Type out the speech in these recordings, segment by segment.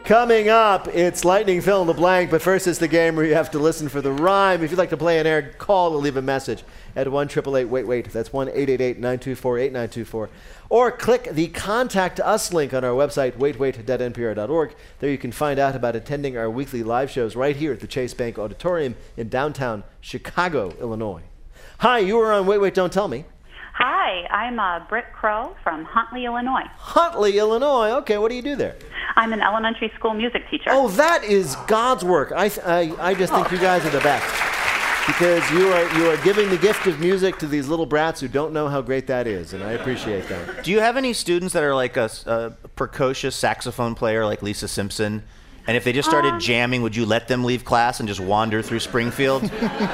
Coming up, it's lightning fill in the blank, but first it's the game where you have to listen for the rhyme. If you'd like to play an air, call or leave a message at 1-888-WAIT-WAIT. That's 1-888-924-8924. Or click the Contact Us link on our website, waitwait.npr.org. There you can find out about attending our weekly live shows right here at the Chase Bank Auditorium in downtown Chicago, Illinois. Hi, you are on Wait, Wait, Don't Tell Me. Hi, I'm Britt Crow from Huntley, Illinois. Huntley, Illinois. Okay, what do you do there? I'm an elementary school music teacher. Oh, that is God's work. I just think you guys are the best. Because you are giving the gift of music to these little brats who don't know how great that is, and I appreciate that. Do you have any students that are like a precocious saxophone player like Lisa Simpson? And if they just started jamming, would you let them leave class and just wander through Springfield?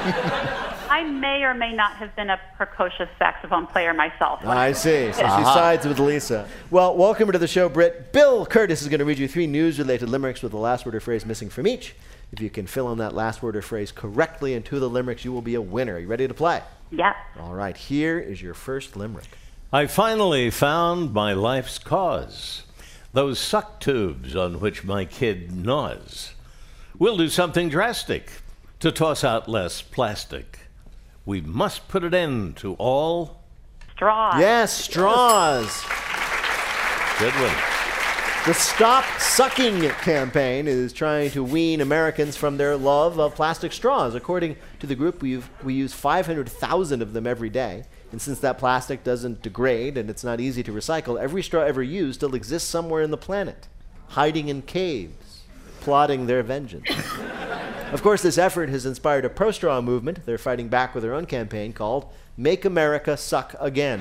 I may or may not have been a precocious saxophone player myself. I see. So she sides with Lisa. Well, welcome to the show, Britt. Bill Curtis is going to read you 3 news-related limericks with the last word or phrase missing from each. If you can fill in that last word or phrase correctly into the limericks, you will be a winner. Are you ready to play? Yeah. All right. Here is your first limerick. I finally found my life's cause. Those suck tubes on which my kid gnaws. We'll do something drastic to toss out less plastic. We must put an end to all... Straws. Yes, straws. Good one. The Stop Sucking campaign is trying to wean Americans from their love of plastic straws. According to the group, we use 500,000 of them every day. And since that plastic doesn't degrade and it's not easy to recycle, every straw ever used still exists somewhere in the planet, hiding in caves, plotting their vengeance. Of course, this effort has inspired a pro-straw movement. They're fighting back with their own campaign called Make America Suck Again.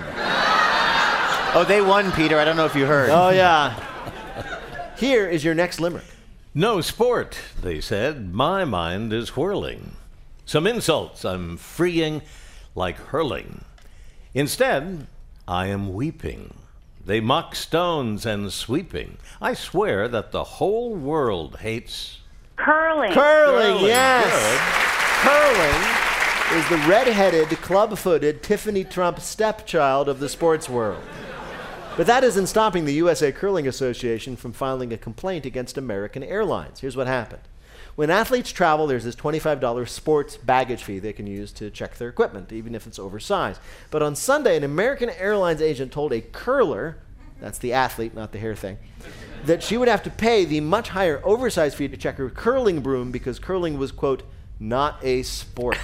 Oh, they won, Peter. I don't know if you heard. Oh, yeah. Here is your next limerick. No sport, they said. My mind is whirling. Some insults I'm freeing like hurling. Instead, I am weeping. They mock stones and sweeping. I swear that the whole world hates... Curling. Curling, yes. Curling is the red-headed, club-footed Tiffany Trump stepchild of the sports world. But that isn't stopping the USA Curling Association from filing a complaint against American Airlines. Here's what happened. When athletes travel, there's this $25 sports baggage fee they can use to check their equipment, even if it's oversized. But on Sunday, an American Airlines agent told a curler, that's the athlete, not the hair thing, that she would have to pay the much higher oversized fee to check her curling broom because curling was, quote, not a sport.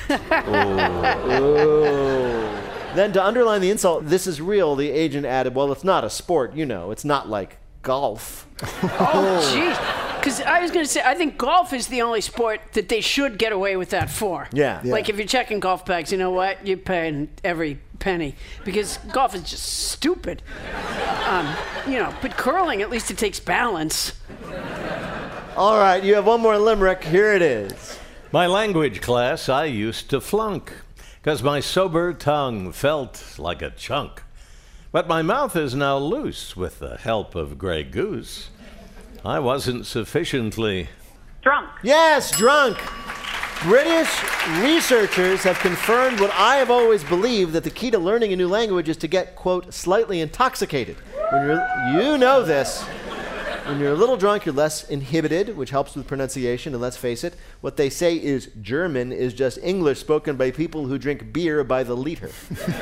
Oh. Then to underline the insult, this is real, the agent added, well, it's not a sport, you know. It's not like golf. Oh, jeez. Because I was going to say, I think golf is the only sport that they should get away with that for. Yeah. Like if you're checking golf bags, you know what? You're paying every penny. Because golf is just stupid. But curling, at least it takes balance. All right, you have one more limerick. Here it is. My language class I used to flunk, 'cause my sober tongue felt like a chunk. But my mouth is now loose with the help of Grey Goose. I wasn't sufficiently... Drunk. Yes, drunk. British researchers have confirmed what I have always believed, that the key to learning a new language is to get, quote, slightly intoxicated. You know this. When you're a little drunk, you're less inhibited, which helps with pronunciation, and let's face it, what they say is German is just English spoken by people who drink beer by the liter.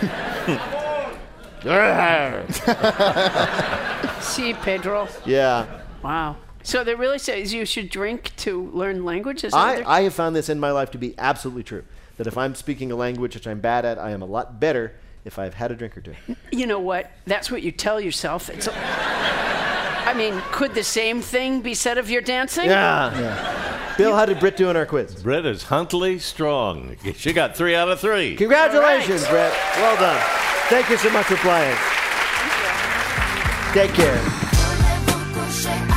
See, Pedro? Yeah. Wow. So they really says you should drink to learn languages? I have found this in my life to be absolutely true, that if I'm speaking a language which I'm bad at, I am a lot better if I've had a drink or two. You know what? That's what you tell yourself. I mean, could the same thing be said of your dancing? Yeah. Bill, how did Britt do in our quiz? Britt is Huntley strong. She got 3 out of 3. Congratulations, Britt. Well done. Thank you so much for playing. Take care.